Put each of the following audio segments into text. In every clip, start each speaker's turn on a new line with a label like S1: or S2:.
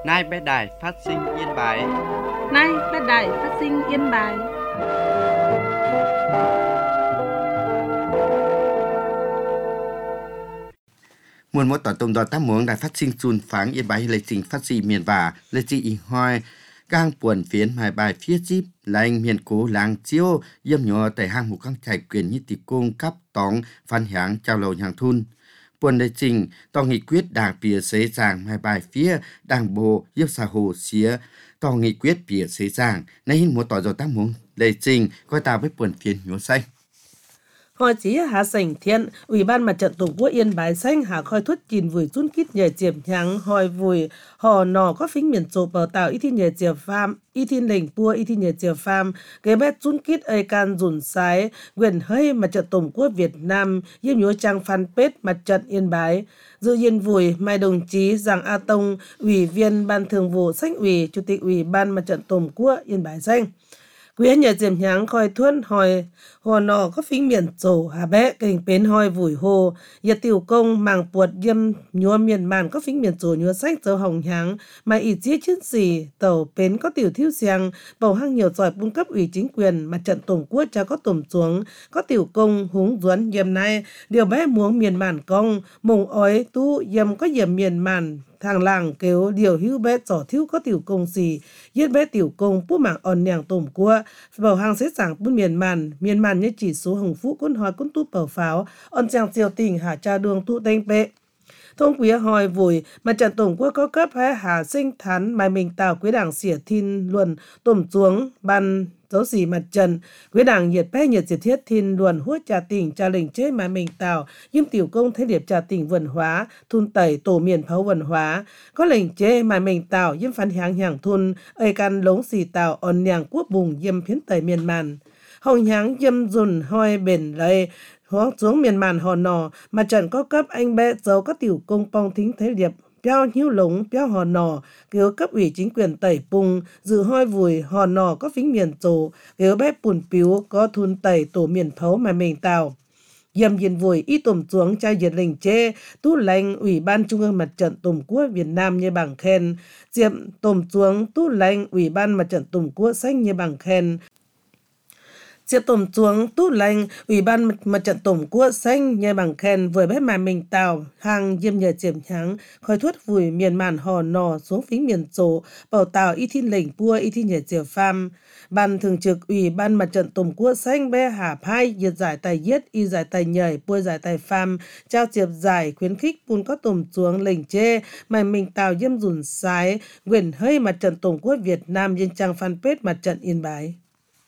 S1: Nay bé đài phát sinh Yên Bái.
S2: Nay bé đài phát sinh Yên Bái.
S1: Muôn mỗi tỏ tông đo tám muống đài phát sinh chun pháng Yên Bái lấy trình phát sinh miền và lấy trình y hoi gang buồn phiến mài bài phía díp lành miền cố làng chiêu yếm nhỏ tại hang một căng trải quyền như tỷ cung cấp tóng phan háng trao lầu nhàng thun buồn lấy trình tỏ nghị quyết đảng bìa xế giảng mài bài phía đảng bộ yếm xã hồ xía tỏ nghị quyết bìa xế giảng nay hình một tỏ dò tám muống lấy trình coi tao với buồn phiến nhúa xanh.
S2: Hội chí Hà Sảnh Thiện, Ủy ban Mặt trận Tổ quốc Yên Bái Xanh hà khoi thuất chìn vùi chun kít nhờ chiếm nháng hồi vùi hò nò có phính miền chỗ bờ tạo y thiên nhờ chiếm pham y thiên lệnh pua y thiên nhờ chiếm pham cái bé chun kít ai can dùn sái quyền hơi Mặt trận Tổ quốc Việt Nam yếm nhúa trang fanpage Mặt trận Yên Bái dự yên vùi mai đồng chí Giàng A Tông, Ủy viên Ban Thường vụ Xanh ủy, Chủ tịch Ủy ban Mặt trận Tổ quốc Yên Bái Xanh. Quý nhờ chiếm nháng khoi thuân hồi hồ nọ có phính miền chỗ hà bé kênh bến hoi vùi hồ yết tiểu công màng buột yếm nhúa miền màn có phính miền chỗ nhúa sách dấu hồng nháng mà ý chí chiến sĩ tàu bến có tiểu thiêu xiang bầu hang nhiều giỏi cung cấp ủy chính quyền Mặt trận Tổ quốc cho có tổm xuống có tiểu công húng duấn yếm nay điều bé muống miền màn công mùng ói tu yếm có yếm miền màn thằng làng kêu điều hữu bé trò thiếu có tiểu công gì yết bé tiểu công bút mạng on nhàng tổm cua bầu hàng xếp sảng bút miền màn như chỉ số hồng phú cún hoi cún tút bầu pháo on trang triều tình hà cha đường tụ tên bệ thông quý hoi vùi Mặt trận Tổ quốc có cấp hay hà sinh thán mai mình tạo quý đảng xỉa thiên luận tổm xuống ban dấu xỉ mặt trận quý đảng nhiệt bé nhiệt diệt thiết thiên luận hút trà tỉnh trà lệnh chế mai mình tạo nhưng tiểu công thế điệp trà tỉnh vần hóa thun tẩy tổ miền pháo vần hóa có lệnh chế mai mình tạo nhưng phán háng hàng thun ơi can lống xỉ tạo on nhàng quốc bùng yếm phiến tẩy miền màn hồng háng yếm dùn hoi bền lây hướng xuống miền màn hò nò Mặt trận có cấp anh bé dấu các tiểu công pong thính thế điệp Piao hiếu lống, piao hò nò, kêu cấp ủy chính quyền tẩy pung, dự hoi vùi, hò nò có phính miền tổ, kêu bé bùn piếu, có thun tẩy tổ miền phấu mà mình tàu. Dầm diện vùi, y tổm xuống trai diệt lệnh chê, tú lãnh Ủy ban Trung ương Mặt trận Tổ quốc Việt Nam như bằng khen, diệm tổm xuống tú lãnh Ủy ban Mặt trận Tổ quốc Xanh như bằng khen. Diệp tổm xuống tú lãnh Ủy ban Mặt trận Tổ quốc Xanh nhờ bằng khen với bé mà mình tàu hàng diêm nhờ chiếm nháng khói thuất vùi miền màn hò nò xuống phính miền chỗ bảo tàu y thiên lệnh pua y thiên nhờ chiều pham ban thường trực Ủy ban Mặt trận Tổ quốc Xanh bé hà phai diệt giải tài yết y giải tài nhảy pua giải tài pham trao chiệp giải khuyến khích bùn có tổm xuống lệnh chê mà mình tàu diêm dùn sái quyền hơi Mặt trận Tổ quốc Việt Nam trên trang fanpage Mặt trận Yên Bái.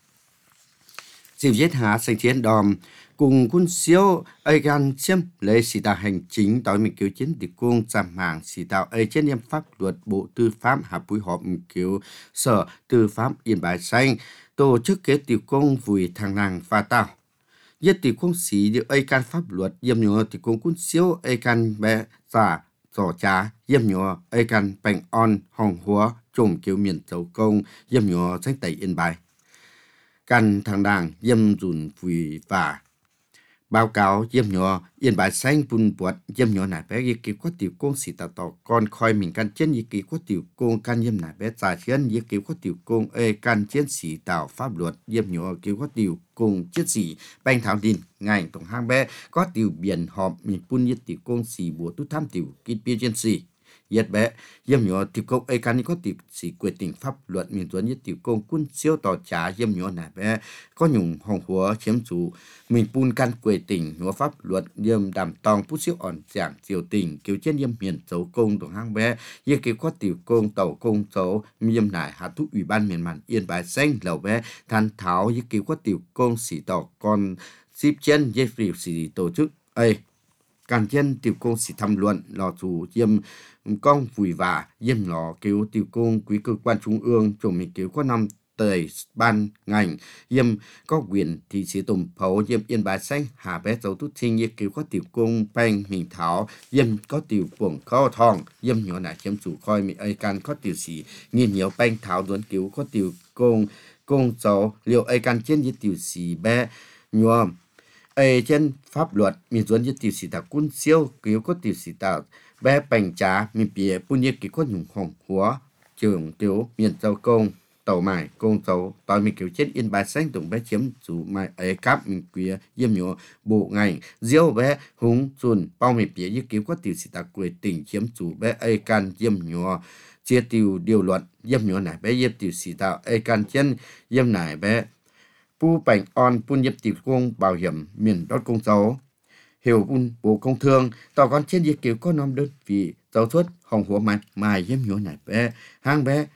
S1: Diệu giết hạ sinh chiến đòm cùng quân siêu ai gan chiếm lấy sĩ đạo hành chính đối mình cứu chiến địa cung giảm hàng sĩ đạo ai trên niêm pháp luật bộ tư pháp hạ buổi họp cứu sở tư pháp Yên Bái Xanh tổ chức kế tiểu công vùi thằng nàng và tàu giết tiểu công sĩ điều ai can pháp luật yếm nhớ tiểu công quân siêu ai can bé giả giỏ trá yếm nhớ ai can bành on hồng hóa trùng cứu miền châu công yếm nhớ danh tẩy Yên Bái căn thằng đảng yếm dùn vùi và báo cáo yếm nhỏ Yên Bái Xanh bùn bọt yếm nhỏ nải bé yếm có tiểu công sĩ tạo tỏ con khoi mình căn chiến yếm có tiểu công căn yếm nải bé trả chiến yếm có tiểu công căn chiến sĩ tạo pháp luật yếm nhỏ yếm có tiểu công chiến sĩ banh thảo đình ngành tổng hang bé có tiểu biển họp mình bùn yếm tiểu công sĩ bùa tút tham tiểu kinh bia chiến sĩ yết bé yếm nhỏ tiểu công căn có tiểu sĩ quyết định pháp luật mình tuấn yết tiểu công quân siêu tỏ trả yếm nhỏ nải bé có nhung hồng hóa chiếm chủ mình bùn căn quê tỉnh hóa pháp luật yếm đàm tòng phút siêu ổn giảng triều tỉnh cứu trên yếm miền dấu công tổng hang bé yếm cứu có tiểu công tàu công dấu yếm nải hạ thúc Ủy ban miền màn Yên Bái Xanh lầu bé than tháo yếm cứu có tiểu công sĩ tỏ con ship trên yếm phiêu sĩ tổ chức càn chân tiểu công sĩ tham luận lò chủ yếm công vùi và yếm lò cứu tiểu công quý cơ quan trung ương chủng mình cứu có năm tời ban ngành yếm có quyền thì sĩ tùng phấu yếm Yên Bái Xanh hà bé dấu tút sinh yếm cứu có tiểu công banh mình tháo yếm có tiểu cuồng có thong yếm nhỏ nải chiếm chủ coi mình ai can có tiểu sĩ nghiên nhiều banh tháo duấn cứu có tiểu công dấu liệu ai can trên yếm tiểu sĩ bé nhom trên pháp luật mình duấn yếm tiểu sĩ tạo quân siêu cứu có tiểu sĩ tạo bé bành trá mình bìa bún yếm cứu có nhung hồng hóa trưởng tiểu miền châu công tàu mải công tàu tỏi mình kiểu chết yên bài xanh tổng bé chiếm chủ mải ấy cáp mình quía yếm nhổ bộ ngành diêu bé húng chun bao mình bía như cứu có tiểu sĩ ta quê tỉnh chiếm chủ bé ấy can yếm nhổ chia tiểu điều luận yếm nhổ này bé yếm tiểu sĩ ta ấy can chân yếm này bé pu bành on pun yếm tiểu công bảo hiểm miền đốt công tàu hiểu pun bộ công thương tàu con trên yếm cứu có nom đơn vì tàu suất hồng hùa mài yếm nhổ này bé hang bé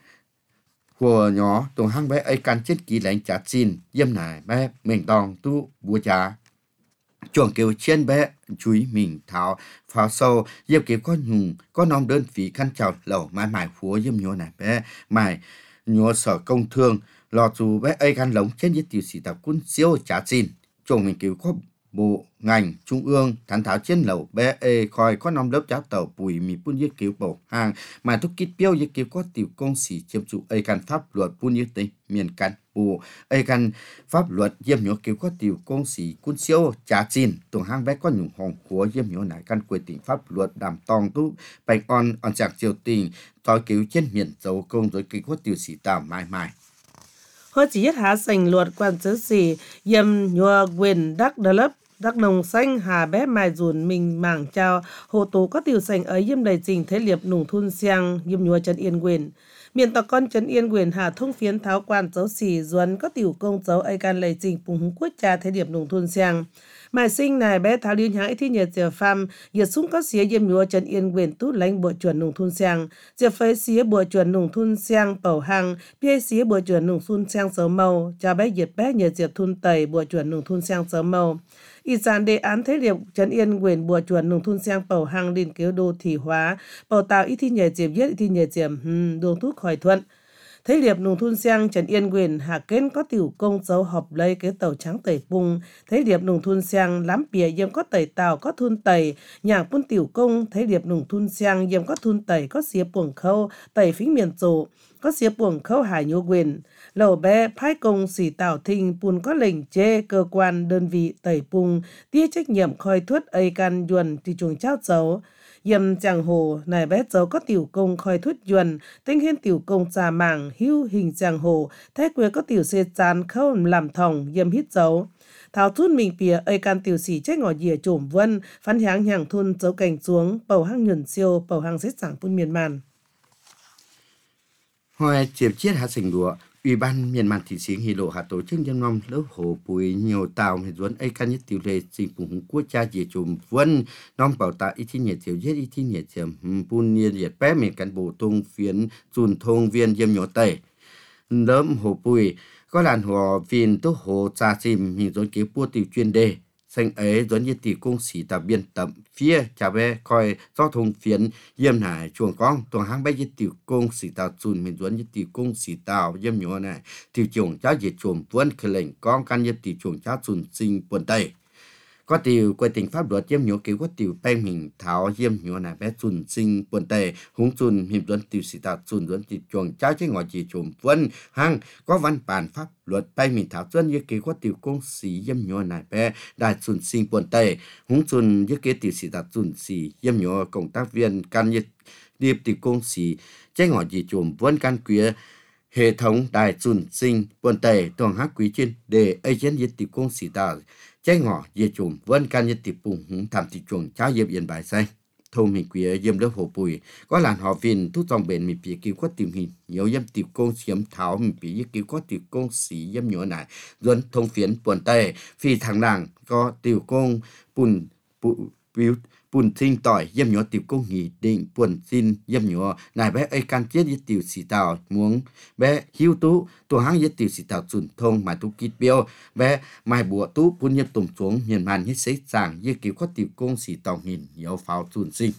S1: của nhỏ tùng hang bé ấy can chết kỳ lãnh trả xin yếm này bé mình tòng tu bùa trả chuồng kêu trên bé chuối mình tháo pháo sâu yếm kêu có nhung có nom đơn phí khăn chào lẩu mài phúa yếm nhổ này bé mài nhổ sở công thương lò dù bé ấy can lống trên yết tiểu sĩ tập quân siêu trả xin chuồng mình kêu có bộ ngành trung ương thán tháo trên lẩu bé ê khỏi có năm lớp cháo tàu bùi mì pun yết cứu bầu hàng mà thúc kít biêu yết cứu có tiểu công sĩ chiếm trụ ê can pháp luật pun yết tây miền can bộ ê can pháp luật yếm nhổ cứu có tiểu công sĩ quân siêu trả xin tuồng hàng bé có nhung hồng khúa yếm nhổ nải can quê tỉnh pháp luật đảm tòng tu bạch on chạc triều tình tỏi cứu trên miền dấu công rồi cứu có tiểu sĩ tàu mãi
S2: Họ chỉ nhất hạ sành luật quan chức sĩ yếm nhua quyền đắc đờ lớp đắc nông xanh hà bé mai dùn mình mảng trao hồ tố có tiểu sành ấy yếm đầy trình thế liệp nùng thun xiang yếm nhua Trần Yên Quyền miền tộc con Trần Yên Quyền hà thông phiến tháo quan dấu xỉ duấn có tiểu công dấu ấy can lầy trình phùng húng quốc cha thế liệp nùng thun xiang mai sinh này bé tháo liên hãy thi nhiệt giờ pham nhiệt súng có xía yếm nhua Trần Yên Quyền tút lãnh bộ chuẩn nùng thun xiang giờ phế xía bộ chuẩn nùng thun xiang bầu hang bia xía bộ chuẩn nùng thun xiang sớm màu cha bé nhiệt bé nhiệt diệt thun tẩy bộ chuẩn nùng thun xiang sớm màu y sản đề án thế liệp Trần Yên Quyền bùa chuẩn nông thôn sang bầu hang liên kế đô thị hóa bầu tạo y thi nhờ diệm viết y thi nhờ diệm đường thuốc khỏi thuận thế liệp nông thôn sang Trần Yên Quyền hạ kén có tiểu công dấu họp lấy cái tàu trắng tẩy bung thế liệp nông thôn sang lắm bìa yếm có tẩy tàu có thun tẩy nhàng quân tiểu công thế liệp nông thôn sang yếm có thun tẩy có xía buồng khâu tẩy phím miền tổ có xía buồng khâu hải nhô quyền lầu bé phái công sĩ tạo thinh pun có lệnh chê cơ quan đơn vị tẩy bung tia trách nhiệm khoi thuất ấy can yuan thì chuồng trao dấu yếm giang hồ này bé dấu có tiểu công khoi thuất yuan tinh hiên tiểu công trà mảng hưu hình giang hồ thế quê có tiểu xê chán khâu làm thòng yếm hít dấu thảo thun mình bìa ấy can tiểu sĩ trách ngỏ dìa trổm vân phán háng hàng thun dấu cảnh xuống bầu hang nhuần siêu bầu hang xếp sảng pun miền màn
S1: hồi chiếm chiết hạ sành đùa Ủy ban miền Màn thị xính hì lộ hạ tổ chức nhân năm lớp hồ bùi nhiều tàu hệ duấn ấy can nhất tiểu lệ trình phùng quốc cha dìa trùm vân non bảo tạ ít thi nhiệt tiểu giết ít thi nhiệt tiềm bùn nhiệt nhiệt bé miền cán bộ tung phiến chùn thông viên yếm nhỏ tẩy lớp hồ bùi có làn hồ viên tốt hồ cha chìm hình duấn kế bua tiểu chuyên đề xanh ấy duấn như tỷ công sĩ tà biên tập phía chả bé coi do thông phiến yếm nải chuồng con tuồng hang bé như tiểu công sĩ tà chùn mình duấn như tiểu công sĩ tào yếm nhỏ này tiểu chuồng cháu diệt chuồng vân khởi lệnh con can yếm tiểu chuồng cháu chùn sinh buồn tây có tiểu quay tình pháp luật yếm nhỏ kiểu có tiểu bang mình tháo yếm nhỏ này bé chùn sinh buồn tây húng chùn mình duấn tiểu sĩ tà chùn duấn tiểu chuồng cháu chứ ngồi chỉ chuồng vân hang có văn bản pháp luật bay mình thảo dân như kế có tiểu công sĩ yếm nhỏ này bé đại chùn sinh buồn tây húng chùn như kế tiểu sĩ tà chùn sĩ yếm nhỏ công tác viên can như điệp tiểu công sĩ chứ ngồi chỉ chuồng vân can quía hệ thống đại chùn sinh buồn tây toàn hát quý trên để ấy trên như tiểu công sĩ tà trái ngọ dê chuồng vân can như tiệp bùng húng thảm thị chuồng cháu yếm yên bài xanh thôn mình quía yếm lớp hồ bùi có làn họ viên thu dòng bền mình bị cứu có tìm hình nhiều yếm tiệp công xiêm tháo mình bị cứu có tiệp công sĩ yếm nhỏ này dân thông phiến buồn tây phi thằng nàng có tiểu công bùn bùn sinh tỏi yếm nhỏ tiểu công nghỉ định buồn xin yếm nhỏ này bé ấy can chết với tiểu sĩ tàu muốn bé hiu tú tổ hang với tiểu sĩ tàu chuẩn thông mà tú kít biêu bé mai bùa tú bùn nhập tùng xuống miền màn hết sấy sàng với kiểu có tiểu công sĩ tàu nghìn nhiều pháo chuẩn sinh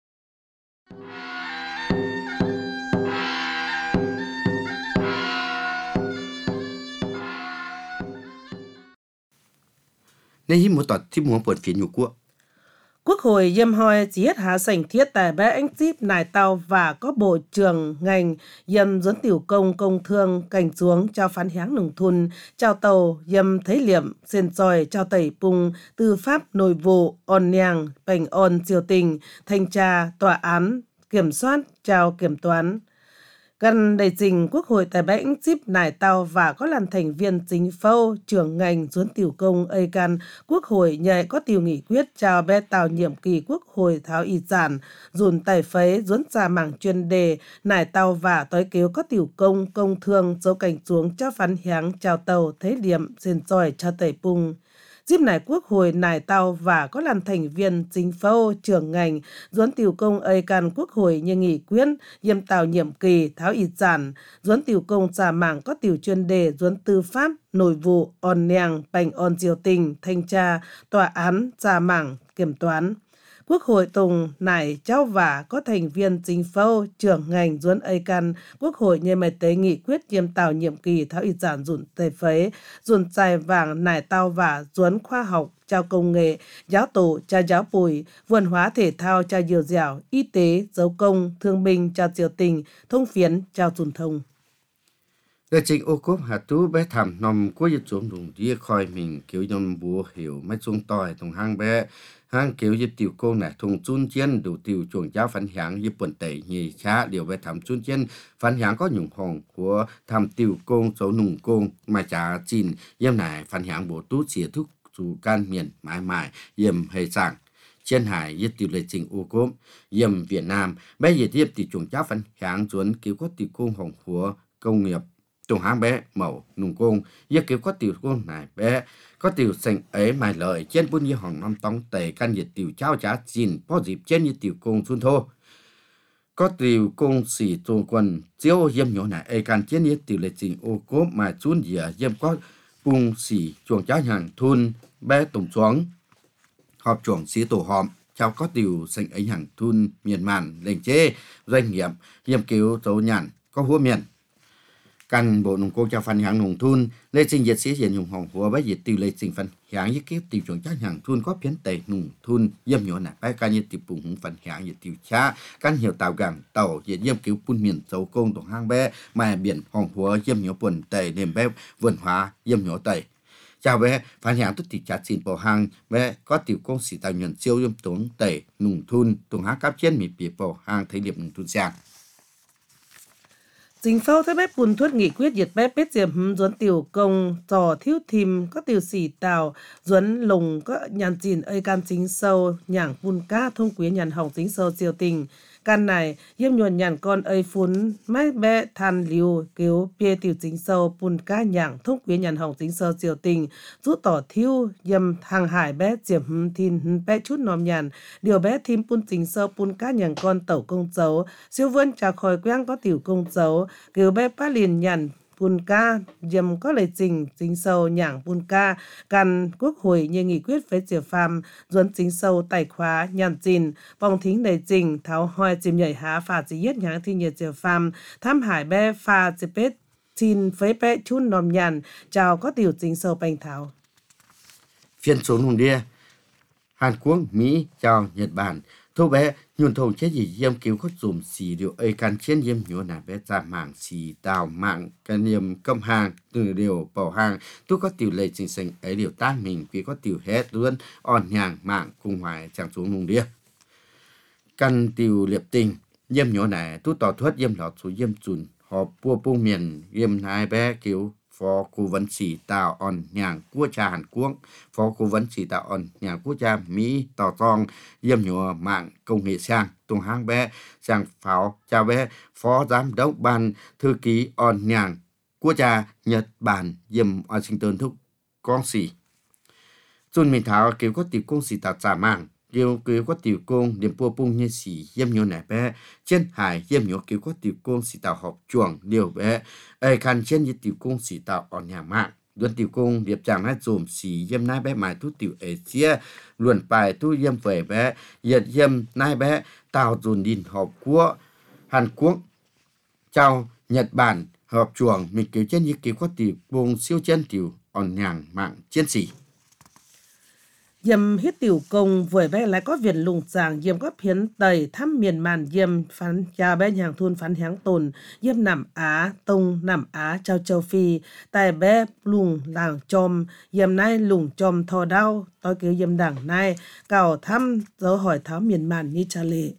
S1: nên hiếm một tọtที่มัวเปิดphiếnอยู่quốc
S2: Quốc hội yếm hoi chỉ hết hạ sảnh thiết tại bé anh díp nải tàu và có bộ trưởng ngành yếm dẫn tiểu công thương cảnh xuống trao phán háng nông thôn trao tàu yếm thấy liệm xên soi trao tẩy bung tư pháp nội vụ on nhàng bành on triều tình thanh tra tòa án kiểm soát trao kiểm toán Gần đầy trình Quốc hội tại bẽnh chip nải tàu và có làm thành viên chính phủ trưởng ngành duốn tiểu công ây can Quốc hội nhạy có tiểu nghị quyết chào bé tàu nhiệm kỳ Quốc hội tháo y giản dùn tài phấy duốn trà mảng chuyên đề nải tàu và tối kéo có tiểu công thương dấu cảnh xuống cho phán hiáng chào tàu thế điểm xin giỏi cho tẩy bung. Dịp nải Quốc hội nải tàu và có làm thành viên chính phủ trưởng ngành duốn tiểu công ây can Quốc hội như nghị quyết yêm tàu nhiệm kỳ tháo y giản duốn tiểu công trà mảng có tiểu chuyên đề duốn tư pháp nội vụ on nèng bành on diều tình thanh tra tòa án trà mảng kiểm toán. Quốc hội tùng nải cháu và có thành viên chính phủ trưởng ngành duốn ây can Quốc hội như mày tế nghị quyết yêm tàu nhiệm kỳ tháo y giản dùn tề phấy dùn tài vàng nải tàu và duốn khoa học trao công nghệ giáo tổ cha giáo bùi văn hóa thể thao cha diều dẻo y tế dấu công thương binh cha diều tình thông phiến trao dùn thông.
S1: Để chính ô cốp hạt tú bé thảm nằm của dịch xuống đùng đi khỏi mình kiểu dòng bùa hiểu mấy xuống tỏi thùng hang bé hang kiểu dịch tiểu cô này thùng chun chiên đủ tiểu chuồng giáo phản hạng dịch bẩn tẩy nhì chá điều bé thảm chun chiên phản hạng có nhung hồng của thảm tiểu công số nùng công mà trả chín yếm này phản hạng bộ tú xỉa thúc chủ can miền mãi mãi yếm hay sảng trên hải yết tiểu lệ trình ô cốp yếm Việt Nam bé yết tiếp tiểu chuồng giáo phản hạng chuẩn kiểu có tiểu công hồng của công nghiệp tùng hang bé mẫu nùng công yết kiểu có tiểu công này bé có tiểu sinh ấy mài lợi trên bốn như hòn năm tông tề căn nhiệt tiểu trao trả chín có dịp trên như tiểu công xuân thô có tiểu công xỉ tổ quần chiếu yếm nhỏ này ấy căn trên như tiểu lệ trình ô cốp mà chuôn dìa yếm có cung xỉ chuồng trả hàng thun bé tùng xuống họp chuồng xỉ tổ họp chào có tiểu sinh ấy hàng thun miền màn lệnh chế doanh nghiệp yếm kiểu tổ nhàn có húa miền căn bộ nông cô cho phần hạng nông thôn lê sinh dịch sĩ hiện dùng hồng hùa với dịch tiêu lê sinh phần hạng với kiếp tiêu chuẩn chắc hàng thôn có phiến tệ nông thôn yếm nhỏ nè bé can như tiêu bùng phần hạng dịch tiêu cha căn hiểu tàu gàng tàu dịch yếm kiểu phun miền dấu công tổng hang bé mà biển hồng hùa yếm nhỏ buồn tệ nềm bé vườn hóa yếm nhỏ tệ chào bé phần hạng tất tỷ chặt xin bộ hàng bé có tiêu công sĩ tạo nhận siêu yếm tốn tệ nông thôn tổng hang cáp trên mì bìa bộ hàng thấy điểm nông thôn sang.
S2: Chính phủ thấy bếp bùn thuất nghị quyết diệt bếp bếp diệm duốn tiểu công trò thiếu thìm có tiểu xỉ tàu duốn lùng có nhàn chìn ơi can chính sâu nhảng bùn ca thông quý nhàn hỏng chính sâu siêu tình can này yếm nhuận nhàn con ơi phun mái bé than liu kêu bia tiểu chính sâu bùn ca nhảng thông quý nhàn hỏng chính sâu siêu tình rút tỏ thiếu yếm hàng hải bé diệm thìn bé chút nòm nhàn điều bé thìm bùn chính sâu bùn ca nhảng con tẩu công dấu siêu vươn trà khỏi quang có tiểu công dấu kêu bé bá liền nhàn bùn ca dầm có lời trình chính sâu nhảng bùn ca căn Quốc hội như nghị quyết phế diệt phàm duốn chính sâu tài khóa nhàn chìn vòng thính lời trình tháo hoi chìm nhảy há phà chỉ yết nhãng thi nhiệt diệt phàm tham hải bé phà chỉ bết xin phế bé chút nòm nhàn chào có tiểu chính sâu bành tháo
S1: Phiên số nùng đia Hàn Quốc, Mỹ, chào Nhật Bản thô bé nhuận thầu chết gì yếm cứu có dùm xì điều ấy can trên yếm nhớ nà bé ra mạng xì tàu mạng can yếm cầm hàng từ điều bảo hàng tôi có tiểu lệ trình sinh ấy điều ta mình vì có tiểu hết luôn on nhàng mạng cùng hoài chẳng xuống nung đĩa căn tiểu liệp tình yếm nhớ nà tôi tỏ thuất yếm lọt số yếm chùn họp bua bung miền yếm hai bé cứu phó cố vấn sĩ tạo on nhàng quốc gia Hàn Quốc, phó cố vấn sĩ tạo on nhàng quốc gia Mỹ tỏ tòng yếm nhỏ mạng công nghệ sang tung hang bé sang pháo chào bé phó giám đốc ban thư ký on nhàng quốc gia Nhật Bản yếm Washington thúc con sĩ Xuân mình thảo kiểu có tiểu công sĩ tạo trả mạng kiểu có tiểu công điểm bua bung như sĩ yếm nhỏ nẻ bé trên hải yếm nhỏ kiểu có tiểu công sĩ tạo họp chuồng điều bé ai khăn trên như tiểu công sĩ tạo on nhà mạng luận tiểu công điệp chẳng nói dùm sĩ yếm nai bé mài thu tiểu ế chia luận bài thu yếm về bé yết yếm nai bé tạo dùn đìn họp của Hàn Quốc chào Nhật Bản họp chuồng mình kiểu trên như kiểu có tiểu công siêu chân tiểu on nhàng mạng chiến sĩ
S2: yếm hít tiểu công vừa bé lại có viện lùng giảng yếm có phiến tây thăm miền màn yếm phán cha bé nhàng thôn phán háng tồn yếm Nam Á tông Nam Á châu châu Phi tại bé lùng làng chom yếm nai lùng chom thò đau tôi kêu yếm đảng nai cào thăm dấu hỏi tháo miền màn ni cha lệ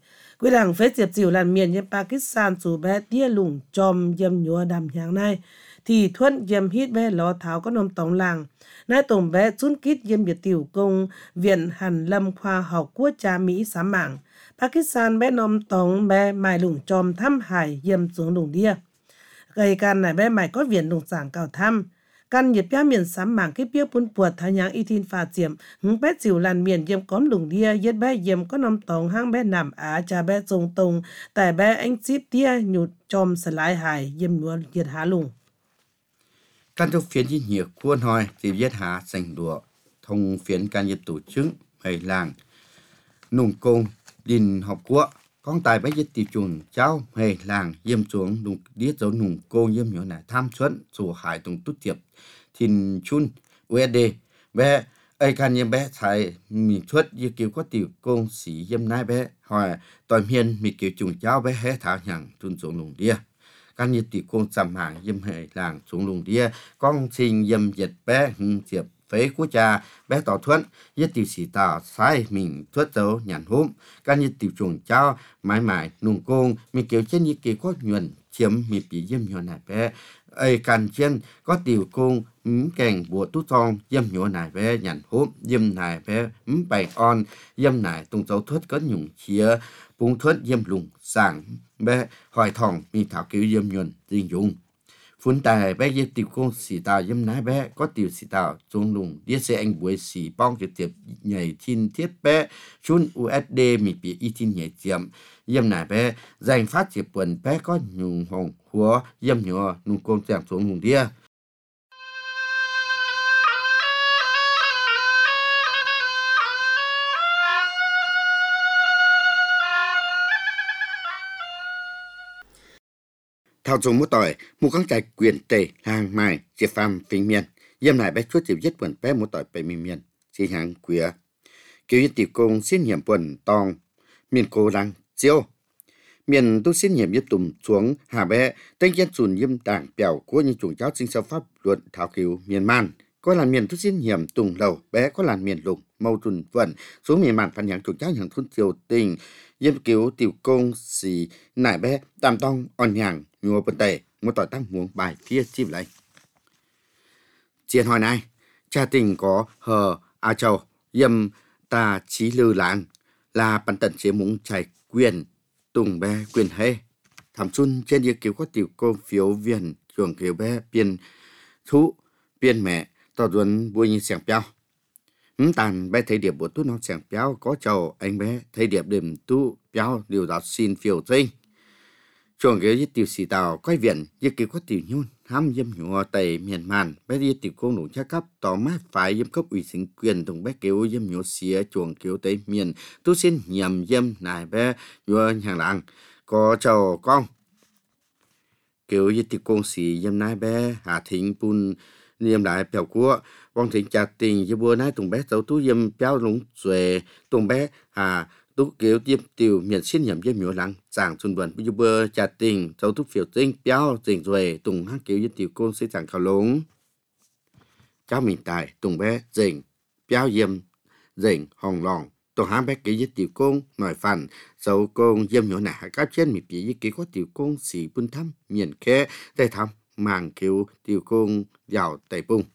S2: quy đảng phế diệp dìu làn miền yếm Pakistan dù bé tia lủng chòm yếm nhúa đàm hàng này thì thuận yếm hít bé ló tháo có nôm tổng làng nai tổng bé chun kít yếm biệt tiểu công viện hàn lâm khoa học quốc gia Mỹ sám mạng Pakistan bé nôm tổng bé mài lủng chòm thăm hải yếm xuống lủng đia gây can này bé mài có viện lủng giảng cào thăm căn nhiệt bia miền sám mạng cái bia bún puột thái nhang y tin phà chiếm hứng bé chịu làn miền yếm cóm lủng đia yết bé yếm có nôm tổng hang bé nằm á cha bé trông tông tại bé anh chip tia nhụt chòm sờ lái hải yếm nhúa yết há lủng
S1: căn trong phiến di nhiệt khuôn hỏi thì viết hạ dành đùa thông phiến can nhiệt tổ chức hay làng nùng công đình học quốc con tài bé giết tỷ chuồn cháu hay làng yếm xuống nùng điết dấu nùng cô yếm nhỏ này tham xuân dù hải tùng tốt tiệp thìn chun USD bé ai can yếm bé thải mì chuất như kiểu có tiểu công sĩ yếm nai bé hỏi toàn hiền mì kiểu chuồn cháu bé hé thảo nhằng tuân xuống nùng đia căn nhiệt tỷ công sầm hàng yếm hệ làng xuống nùng đia con sinh yếm dịch bé diệp phế của cha bé tỏ thuận nhất tiểu sĩ tỏ sai mình thuất dấu nhàn hôm căn nhiệt tiểu chuồng cháu mãi mãi nùng công mình kiểu trên như kiểu có nhuận chiếm mình bị yếm nhỏ này bé ai can trên có tiểu công kèn bùa tút thong yếm nhỏ này bé nhàn hôm yếm này bé bày on yếm này tung dấu thuất có nhung chia bung thuất yếm lùng sảng bé hỏi thòng mình thảo kiểu yếm nhuận dinh dùng phun tài bé yếm tiểu công sĩ tàu yếm nái bé có tiểu sĩ tàu xuống lùng điết xe anh buổi sĩ bong trực tiếp nhảy thiên thiết bé chun USD mình bị y thiên nhảy chiếm yếm nái bé giành phát chỉ quần bé có nhung hồng húa yếm nhỏ nung công chẳng xuống lùng đia thao dùng một tỏi một con trai quyền tề hàng mài diệp phàm phình miền yếm này bé chuột diệp giết quần bé một tỏi bảy miền chỉ hàng quỷ kiểu như tiểu công xin nhiệm quần tòng miền cô đang chiêu miền tu xin nhiệm yếm tùm xuống hà bé tên dân chùn yếm đảng bèo của những chủng cháu sinh sâu pháp luận thảo cứu miền man có làn miền tu xin nhiệm tùng đầu bé có làn miền lục mâu tuần vận xuống miền man phản nhãn chủng cháu nhàng thôn triều tình yếm cứu tiểu công xì nải bé tam tông on nhàng nhua bần tề một tỏi tăng muống bài phía chim lại chiến hỏi này cha tình có hờ a châu yếm ta chí lư làng là bản tận chế muốn chạy quyền tùng bé quyền hê thảm xuân trên địa cứu có tiểu công phiếu viên chuồng kiểu bé biên thú biên mẹ tỏ duẩn bùi như sẻng béo tàn bé thấy điệp bộ tú nó sẻng béo có chầu anh bé thấy điệp điểm tú béo điều đó xin phiếu dinh chuồng kiểu với tiểu sĩ tàu quay viện địa cứu có tiểu nhôn ham yếm nhua tây miền man bé đi tiểu công đủ cha cấp tỏ mát phải yếm cấp ủy chính quyền tùng bé kiểu yếm nhua xía chuồng kiểu tây miền tu xin nhầm yếm này bé nhua hàng làng có chầu con kiểu như tiểu công sĩ yếm này bé hà thính pun yếm lại bèo cua vong thính chặt tình yếm bùa này tùng bé tàu tu yếm béo lúng xuề tùng bé hà tú kiểu yếm tiểu miền xin nhầm yếm nhua làng giảng xuân vận bây giờ chặt tình tàu tu phiếu tinh béo tình xuề tùng hát kiểu như tiểu công sĩ giảng khảo lúng cháu mình tài tùng bé dình béo yếm dình hồng lòng tôi hám bé kỹ với tiểu công nói phản dấu công yếm nhua này các trên mình bị kỹ có tiểu công sĩ bún thăm miền khé để thăm màng kiểu tiểu công giàu tây bung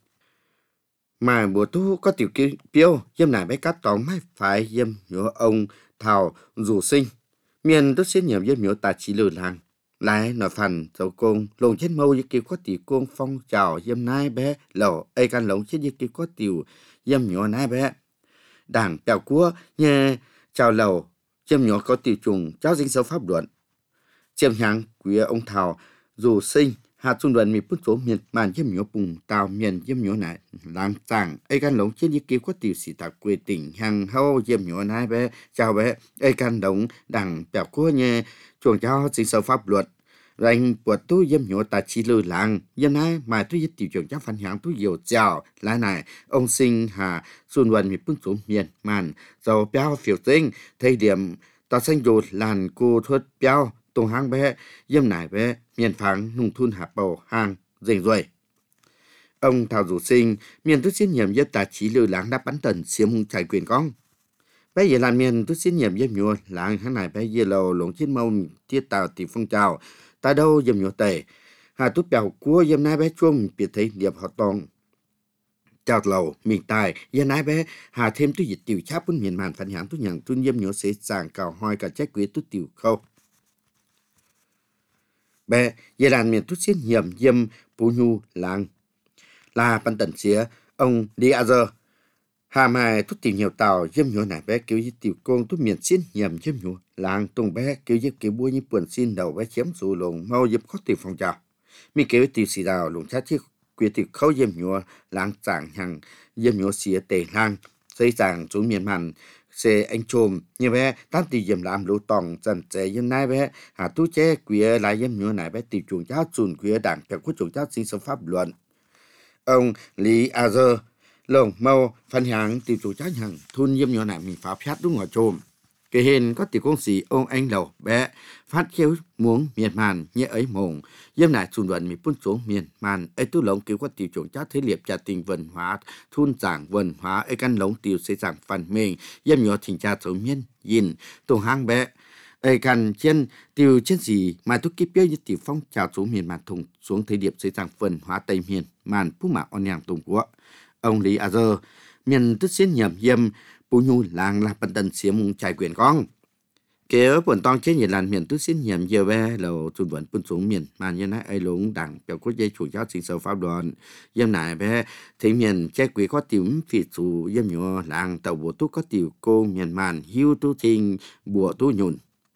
S1: mà bữa tu có tiểu kiểu piêu yếm này bé cắt tóm hay phải yếm nhua ông thảo dù sinh miền tôi xin nhiệm yếm nhua ta chỉ lừa làng lại nói phản dấu công lồng chết mâu với kiểu có tiểu công phong trào yếm nai bé lẩu ai can lồng chết với kiểu có tiểu yếm nhua nai bé đảng bèo cua nhẹ chào lầu chiêm nhỏ có tiểu trùng cháu dính sâu pháp luận chiêm nhang quý ông thảo dù sinh hạt xuân đoàn mi bút số miền màn chiêm nhỏ bùng tàu miền chiêm nhỏ này làm tàng ai can lống trên như kiểu có tiểu sĩ tạc quê tỉnh hàng hâu chiêm nhỏ này bé chào bé ai can lống đảng bèo cua nhẹ chuồng cháu dính sâu pháp luận rành buộc tu yếm nhổ ta chỉ lừa làng yếm này mà tu yết tiểu trưởng chắc phản hạng tu nhiều chào lại này ông sinh hà xuân vận mi bút số miền màn giàu béo phiếu tinh thời điểm ta sinh dột làn cô thuất béo tùng hang bé yếm nải bé miền phẳng nung thun hạt bầu hàng rình rồi ông thảo dù sinh miền tu xin nhiệm yết ta chỉ lừa làng đã bắn tần xiêm hung chạy quyền con Bây giờ làm miền tôi xin nhiệm dâm nhua làng tháng này bây giờ lầu lồng chiến mâu tiết tạo tỷ phong trào ta đâu dâm nhua tệ hà tút bèo cua dâm nai bé chuông biệt thấy điệp họ tòng chào lầu miền tài dâm nai bé hà thêm tôi dịch tiểu cháp bốn miền màn phản hãng tôi nhận tôi dâm nhua sẽ sàng cào hoi cả trái quý tôi tiểu khâu bé giờ làm miền tôi xin nhiệm dâm bù nhu làng là ban tần xía ông đi a giờ hà mai tôi tìm nhiều tàu dâm nhua này bé kiểu như tiểu công tôi miền xin nhầm dâm nhua làng tung bé kiểu như kiểu bua như buồn xin đầu bé chém dù lồng mau dâm khó tìm phòng trào mi kiểu tiểu xì đào lồng chát chiếc quyệt tiểu khâu dâm nhua làng chẳng hàng dâm nhua xía tề làng xây chẳng xuống miền màn xe anh trồm như bé tám tỷ dâm làm lũ tòng dần chế dâm nai bé hà tu chế quỷ lại dâm nhua này bé tiểu chuồng chát chùn quỷ đảng kẹo của chuồng chát sinh sống pháp luận ông Lý A Dơ lồng mâu phân hạng tiểu chủ trách hàng thun dâm nhua này mình phá phát đúng ngõ trồm cái hình có tiểu công sĩ ông anh lầu bé phát kêu muốn miền màn như ấy mồm dâm này xuân vận mình phun xuống miền màn ấy tu lồng cứu có tiểu chủ trách thế liệp trả tình văn hóa thun giảng văn hóa ấy căn lồng tiểu xây giảng phần mình dâm nhua thỉnh cha số miên nhìn tổ hang bé ấy căn trên tiểu trên gì mà tôi kiếp như tiểu phong trào xuống miền màn thùng xuống thế điệp xây giảng văn hóa tây miền màn phú mạc on nhàng tùng của ông Lý A Dơ miền tức xin nhầm dâm bù nhu làng là bần tần xía mùng trải quyền con kéo buồn tông chế nhiệt làn miền tức xin nhầm giờ về lầu tuần vận bún xuống miền màn như này ai lũng đảng biểu quốc gia chủ giáo sinh sâu pháp đoàn dâm này về thì miền chế quý có tiểu phi chủ dâm nhọ làng tàu bộ tu có tiểu cô miền màn hiu tu trình bùa tu nhùn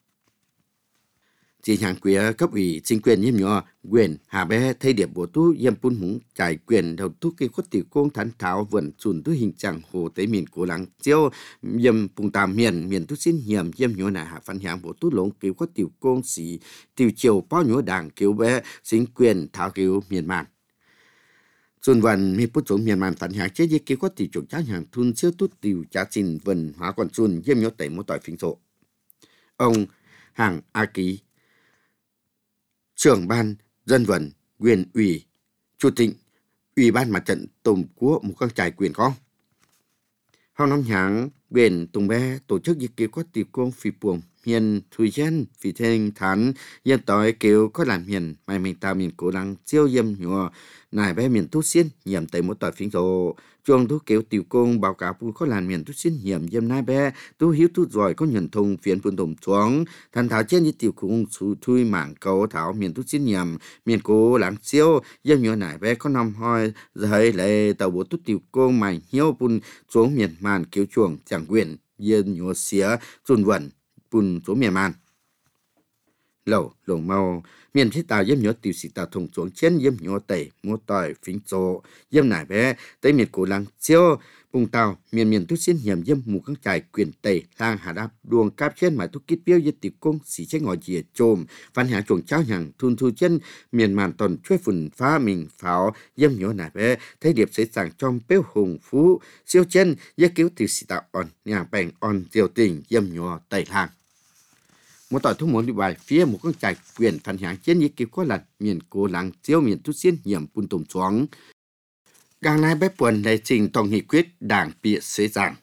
S1: chỉ hàng quý cấp ủy chính quyền dâm nhọ quyền hà bé thay điệp bộ tu dâm bún hùng trải quyền đầu tu cái có tiểu công thán thảo vườn chùn tu hình trạng hồ tế miền của làng chiêu dâm bùng tàm miền tu xin hiểm dâm nhọ này hạ phản hàng bộ tu lũng kiểu có tiểu công sĩ tiểu chiều bao nhọ đảng kiểu bé chính quyền thảo kiểu miền màn xuân vận mi bút xuống miền màn phản hàng chế kiểu có tiểu chủ trách hàng thun siêu tu tiểu trả trình vần hóa còn xuân dâm nhọ tẩy một tỏi phình sộ ông hàng A Ký trưởng ban dân vận quyền ủy chủ tịch ủy ban mặt trận tổ quốc một các trại quyền con hao năm tháng quyền tùng bé tổ chức dịch kiểu có tiểu công phi buồng miền thủy dân phi thanh thán dân tối kiểu có làm miền mai mình ta miền cổ lăng siêu dâm nhọ nài bé miền tu xiên nhiệm tới một tỏi phím rồ chuông tu kiểu tiểu công báo cáo pu có làm miền tu xiên nhiệm dâm nai bé tu hiếu tu giỏi có nhận thông phiền phun đồng xuống thành thảo trên như tiểu công su thui mảng cầu thảo miền tu xiên nhiệm miền cổ lăng siêu dâm nhọ nài bé có năm hoi rồi lại tàu bộ tu tiểu công mày hiếu pun xuống miền màn kiểu chuồng chẳng quyền dân nhọ xía xuân vận bùn xuống miền màn lẩu lồng mau miền thiết tàu dâm nhọ tiểu sĩ tàu thùng xuống trên dâm nhọ tẩy mua tỏi phím rồ dâm nải bé tới miền cổ lăng siêu bùng tàu miền tu xin hiểm dâm mù các trại quyền tẩy lang hà đáp đuông cáp trên mái tu kít biêu dân tiểu công xỉ chế ngõ dìa trồm phan hạ chuồng cháo hàng thun thu chân miền màn tòn chuối phun phá mình pháo dâm nhọ nải bé thấy điệp sẽ sàng trong béo hùng phú siêu chân giấc cứu tiểu sĩ tàu on nhà bèn on diều tình dâm nhọ tẩy lang một tỏi thu muốn đi bài phía một con trại quyền phản hạng trên như kiểu có lần miền cố làng chiếu miền tu xiên hiểm bùn tùng xuống càng nay bé buồn lại trình tổng nghị quyết đảng bịa xế giảng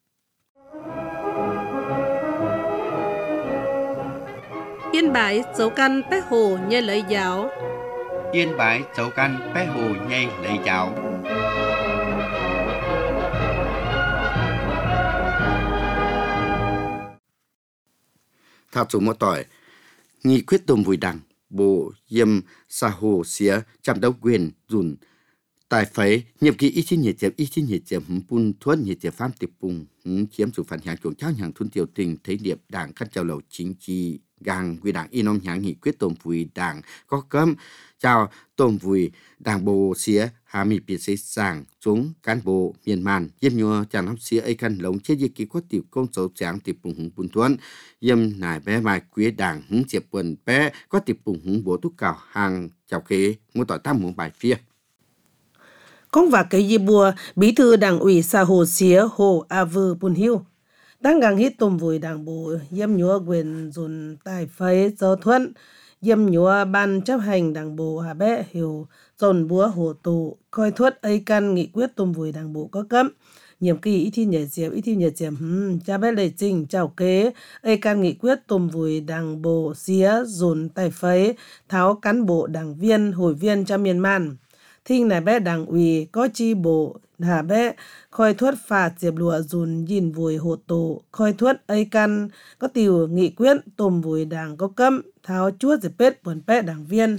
S2: Yên Bái dấu căn bé hồ nhây lấy giáo
S1: Yên Bái dấu căn bé hồ nhây lấy giáo thảo chủ một tỏi nghị quyết tôm vùi đảng bộ yêm sa hồ xía chạm đấu quyền dùn tại phấy nhiệm kỳ ít chín nhiệt chém bùn thuần nhiệt chém phám tiệp bùng chiếm chủ phản hàng chuồng cháo hàng thun tiểu tình thấy điệp đảng khăn chào lầu chính trị gang quy đảng inom hàng nghị quyết tôm vùi đảng có cấm chào tôm vùi đảng bộ xía hà mi biệt xây sàng chúng cán bộ miền màn yêm nhua chàng năm xía ấy khăn lồng chế dịch kỳ có tiểu công số tráng tiệp bùng bùn thuần yêm nải bé mai quý đảng diệp quần bé có tiệp bùng bố túc cào hàng chào khế mua tỏi tam muốn bài phía
S2: công và cái gì bùa bí thư đảng ủy xã hồ xía hồ a vư bùn hiu đang gang hít tôm vùi đảng bộ yêm nhúa quyền dùn tài phấy giáo thuận yêm nhúa ban chấp hành đảng bộ hà bé hiểu dồn búa hồ tù coi thuất ấy căn nghị quyết tôm vùi đảng bộ có cấm nhiệm kỳ ít thi nhẹ diệp cha bé lệ trình chào kế ai can nghị quyết tùm vùi đảng bộ xía dồn tài phấy tháo cán bộ đảng viên hội viên cho miền man thinh này bé đảng ủy có chi bộ hà bé khoi thuất phạt diệp lụa dồn nhìn vùi hộ tổ khoi thuất ai can có tiểu nghị quyết tùm vùi đảng có cấm tháo chúa diệp bết buồn bé đảng viên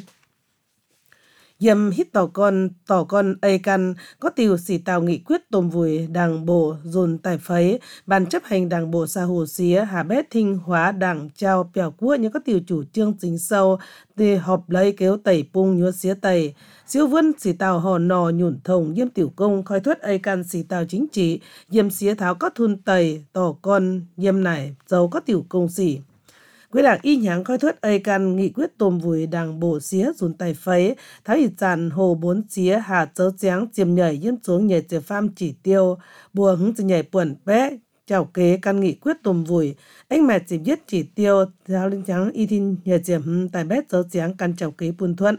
S2: dầm hít tỏ con ai căn có tiểu sĩ tàu nghị quyết tôm vùi đảng bộ dồn tài phấy ban chấp hành đảng bộ xã hồ xía hà bét thinh hóa đảng trao bèo quốc những có tiểu chủ trương chính sâu để họp lấy kéo tẩy pung nhúa xía tẩy siêu vân sĩ tàu hò nò nhủn thồng yêm tiểu công khoi thuất ai căn sĩ tàu chính trị yêm xía tháo có thun tẩy tỏ con yêm này dấu có tiểu công sĩ quyết đảng y nháng khoi thuất ai can nghị quyết tôm vùi đảng bộ xía dùn tài phấy thái y tràn hồ 4 xía hà chớ tráng chiêm nhảy yếm xuống nhảy chế pham chỉ tiêu bùa hứng chỉ nhảy quẩn bé chào kế căn nghị quyết tôm vùi anh mẹ chỉ viết chỉ tiêu giáo linh trắng y thiên nhảy chế tài bé chớ tráng căn chào kế buôn thuận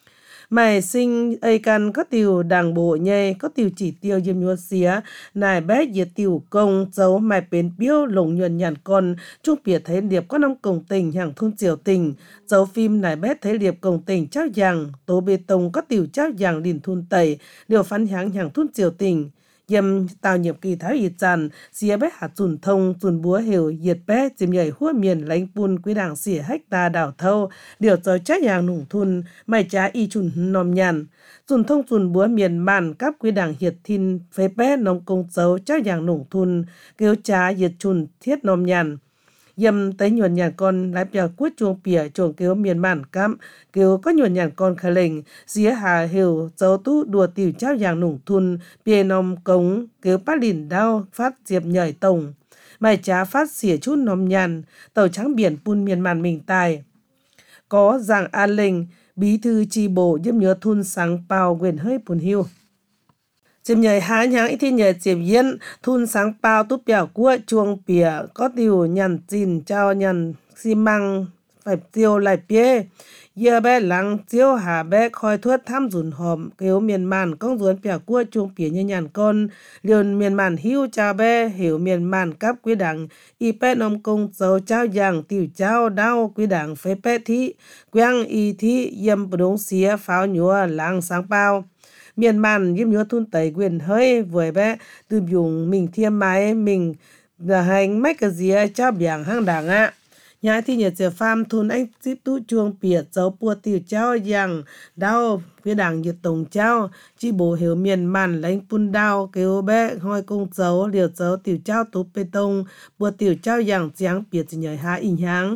S2: mày sinh ai căn có tiểu đảng bộ nhây có tiểu chỉ tiêu yếm nhúa xía nài bé diệt tiểu công dấu mày bến biếu lồng nhuần nhàn con trung biệt thấy điệp có năm cổng tình hàng thôn triều tình dấu phim nài bé thấy điệp cổng tình trao giàng tố bê tông có tiểu trao giàng liền thôn tẩy điều phán hàng hàng thôn triều tình yếm tàu nhiệm kỳ thái y tràn xía bé hạt dùn thông dùn búa hiểu diệt bé chìm nhảy hua miền lãnh bùn quý đảng xỉa hách ta đảo thâu điều cho trách hàng nủng thun mày trá y chùn nòm nhàn dùn thông dùn búa miền màn cắp quý đảng hiệt thin phế bé nông công dấu trách hàng nủng thun kêu trá hiệt chùn thiết nòm nhàn yếm tới nhuần nhàn con lái bèo quất chuông pìa chuồng kêu miền màn cắm kêu có nhuần nhàn con khả lệnh xía hà hiểu dấu tú đùa tiểu trao giàng nủng thun bìa nòm cống kêu bát lìn đau phát diệp nhảy tổng mày trá phát xỉa chút nòm nhàn tàu trắng biển pun miền màn mình tài có giàng an linh bí thư chi bộ yếm nhớ thun sáng pao quyền hơi pun hiu chiêm nhảy há nháng ít thi nhảy chiêm yên thun sáng pao túp bèo cua chuông pìa có tiểu nhằn chìn trao nhằn xi măng phải tiêu lại pie giờ bé lăng chiếu hà bé khoi thuất tham dùn hòm kêu miền màn công duốn bèo cua chuông pìa như nhàn con liền miền màn hiu cha bé hiểu miền màn cắp quý đảng y bé nông công dấu trao giàng tiểu trao đau quý đảng phế bé thị quang y thị yếm bổng xía pháo nhúa lăng sáng pao miền màn yếm nhúa thun tẩy quyền hơi với bé từ dùng mình thiêm máy mình là hành mấy cái gì cho biển hang đảng ạ nhà thì nhật giờ farm thun anh tiếp tu chuông biệt dấu bùa tiểu trao giang đau phía đảng nhiệt tổng trao chi bộ hiểu miền màn lãnh pun đau kêu bé hoi công dấu liều dấu tiểu trao tú bê tông bùa tiểu trao giang giang biệt chỉ nhảy há in háng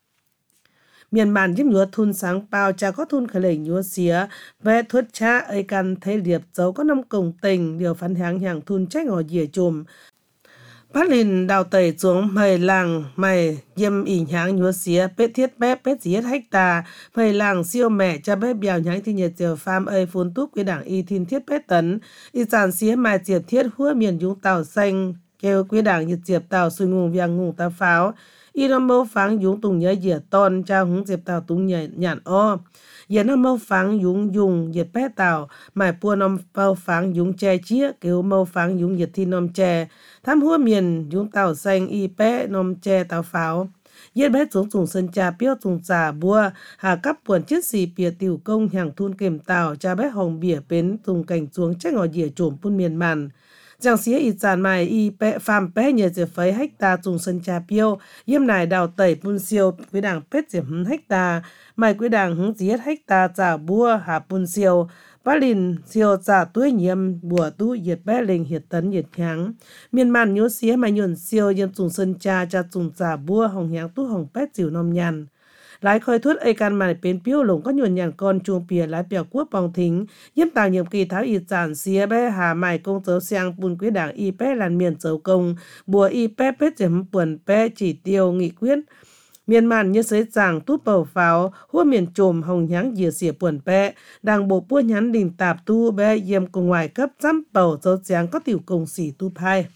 S2: miền màn yếm nhúa thun sáng pao cha có thun khởi lệnh nhúa xía ve thuất cha ai căn thấy điệp dấu có năm cổng tình điều phán hàng hàng thun trách ngỏ dìa chùm bát lìn đào tẩy xuống mày làng mày yếm ỉ nháng nhúa xía bết thiết bé bết gì hết hách ta mày làng siêu mẹ cha bé bèo nháng thì nhiệt giờ farm ơi phun túp quý đảng y thiên thiết bết tấn y giàn xía mài diệp thiết hua miền dũng tàu xanh kêu quý đảng nhiệt diệp tàu xuôi ngùng viang ngùng ta pháo y nó mâu pháng dũng tùng nhớ dìa ton trao húng diệp tàu tùng nhàn o giờ nó mâu pháng dũng dùng diệt bé tàu mài pua nó mâu pháng dũng che chia kêu mâu pháng dũng diệt thi nôm che tham hua miền dũng tàu xanh y bé nôm che tàu pháo yết bé xuống dùng sân trà piêu dùng trà bua hà cắp buồn chiết xì bìa tiểu công hàng thun kềm tàu cha bé hồng bìa bến dùng cảnh xuống trách ngỏ dìa trộm pun miền màn giang xía y tràn mài y bé phàm bé nhờ dìa phấy hách ta dùng sân trà piêu yếm nài đào tẩy pun siêu quý đảng pết dìa hách ta mài quý đảng hứng dì hết hách ta trà bua hà pun siêu bá lìn siêu trà túi nhiễm bùa tú yết bé linh hiệt tấn yết kháng miền màn nhố xía mài nhuận siêu yếm dùng sân trà cha dùng trà bua hồng nháng tú hồng pết dìu nôm nhàn lái khơi thuất ai can mài bên piêu lồng có nhuận nhàn con chuông pìa lái bèo quốc bong thính yếm tàng nhiệm kỳ tháo y tràn xía bé hà mài công dấu sang bùn quý đảng y bé làn miền dấu công bùa y bé pết dìm buồn bé chỉ tiêu nghị quyết miền màn như sấy giàng tút bầu pháo hua miền trồm hồng nháng dìa xỉa buồn bé đảng bộ bua nhắn đình tạp tu bé yếm cùng ngoài cấp dăm bầu dấu giáng có tiểu công xỉ tu hai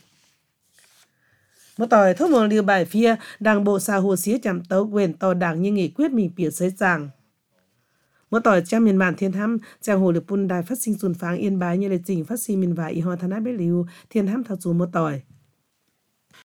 S2: một tỏi thốt một liều bài phía đảng bộ xã hồ xía chạm tấu quyền tàu đảng như nghị quyết mình bịa sấy giàng Mỗi tỏi cha miền bản thiên hăm chàng hồ lực bun đài phát sinh xuân pháng yên bái như lệ trình phát sinh miền vải y ho thana bế liu thiên hăm thao chú mỗi tỏi